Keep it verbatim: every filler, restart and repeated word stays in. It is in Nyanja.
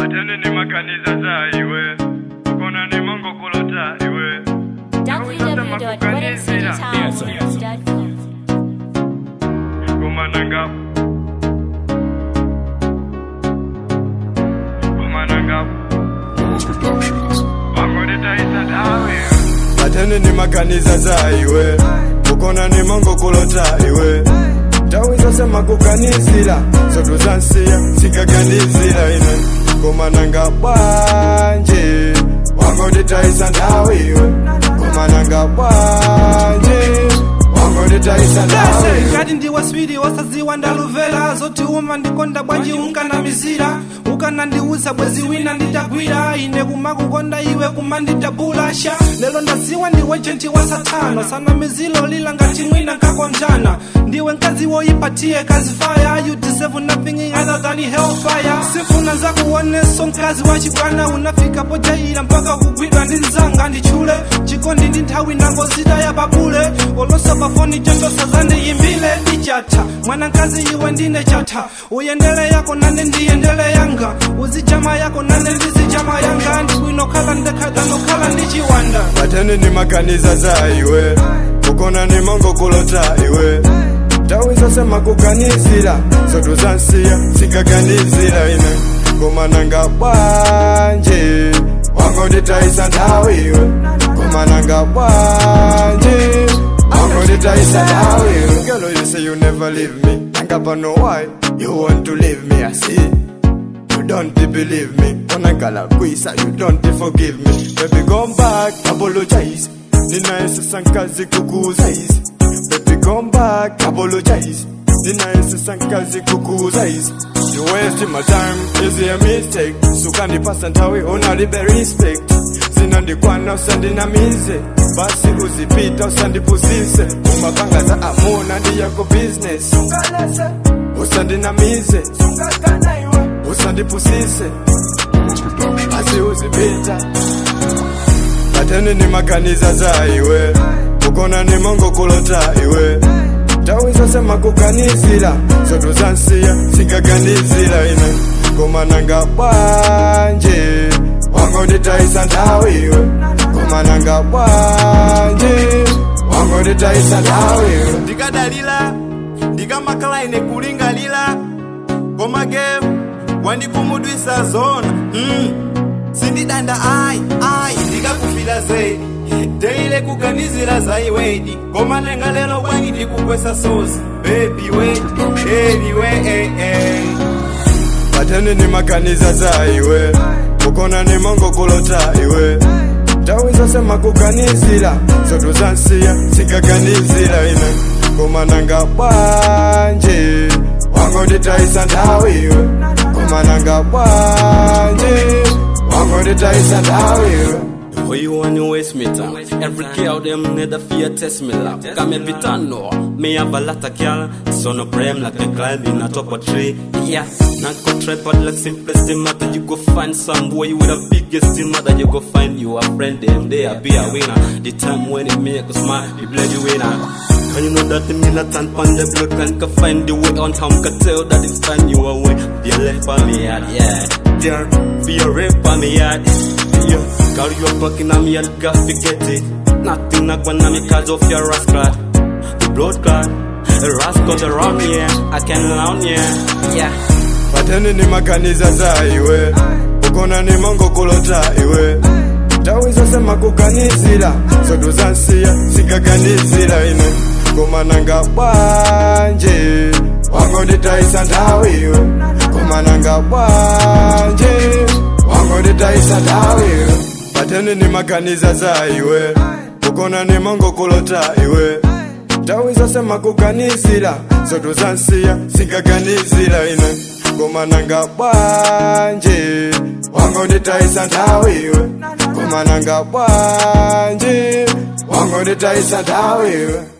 Atende ni makaniza za iwe ukona ni mongo kulota iwe w w w dot golden city town dot com. Kumananga Kumananga Productions. Wangoleta isa dawe Atende ni makaniza za iwe ukona ni mongo kulota iwe Tawiza sema kukanizila Zoto zansia sikaganizila ine Kumananga banje Wangoleta isa dawe iwe Kumananga banje Wangoleta isa dawe iwe Kadi ndi waswiri wasazi wandaluvela Zoti uma ndikonda bwanji unkana mizira Ukana ndiuza bwezi wina nditagwira Ine kumakukonda iwe kumanditabula sha Lelo ndaziwa ndiwe jenti wa satana Sana mizilo lila ngati mwina kakonjana Ndiwe nkazi woipatie kazi fire You deserve nothing other than hellfire Sifuna za kuoneso nkazi wa chibwana Unafika pojaira mpaka kugwidwa ndinzanga ndichule Chikondi ndinthawi nango zita ya babule Olosa bafoni jendo sazande yimbile Ichata, mwana nkazi iwe ndine chata Uyendele yako nane ndiyendele yanga Uzijama yako nane ndizijama yanga Ndiwino kala ndekada no kala ndichiwanda Atende ni makaniza za iwe Ukona ni mongo kulota iwe Tawiza sema kukanizila Zoto zansia sikaganizila ine Kumananga banje Wangoleta isa dawe iwe Kumananga banje Wangoleta isa dawe iwe Girl, you say you never leave me Nangapa know why You want to leave me, I see You don't believe me Onangala kuisa, you don't forgive me Baby, come back, apologize Nina esa sankazi kukuzaizi Baby, come back, apologize Nina esa sankazi kukuzaizi You wasting my time, is it a mistake? Sukandi pasa ntawe, unalibe respect Sinandikwana usandinamize Basi uzipita usandipusise Umapanga za amuna ndi yako business Usandinamize Usandipusise Basi uzipita Atende ni makaniza za iwe Ukona ni mongo kulota iwe Tawiza sema kukanizila Zoto zansia sikaganizila ine Kumananga banje Wangoleta isa dawe iwe Kumananga banje Wangoleta isa dawe iwe Ndikadalila Ndikamakala ine kulingalila Koma game Wandikumudwisa zona mm. Sindidanda ai ai Ndikakufila zaidi Deile kukanizila za iwedi Koma nenga lelo wangi ndikukwesa sosi Baby wait Anyway eh, eh. Atende ni makaniza za iwe Ukona ni mongo kulota iwe Tawiza sema kukanizila Zoto zansia sikaganizila ine Kumananga banje Wangoleta isa dawe iwe Kumananga banje Wangoleta isa dawe iwe Why you wanna waste me time? Every girl them need a fear test me love. Come every time no, me have a lot of girl. So no problem like a climb in a top of tree. Yeah, not go try but like simplest thing matter. You go find some boy with the biggest thing matter. You go find you a friend them they a be a winner. The time when it make us smile, you play the winner. And you know that the militant pan the blood can can find the way on how can tell that it's time you away. Be a left by me yard, yeah. There, be a rape by me yard. Yeah, girl, you're fucking on me, I got to get it. Nothing not when I'm because of your rascal. The blood clot, the rascals around me, yeah. I can learn, yeah, yeah. Atende ni makaniza za iwe Ukona ni mongo kulota iwe Tawiza sema kukanizila Zoto zansia sikaganizila ine Kumananga banje Wangoleta isa dawe iwe Kumananga banje Wangoleta isa dawe iwe Atende ni makaniza za iwe Ukona ni mongo kulota iwe Tawiza sema kukanizila Zoto zansia sikaganizila ine Kumananga banje Wangoleta isa dawe iwe Kumananga banje Wangoleta isa dawe iwe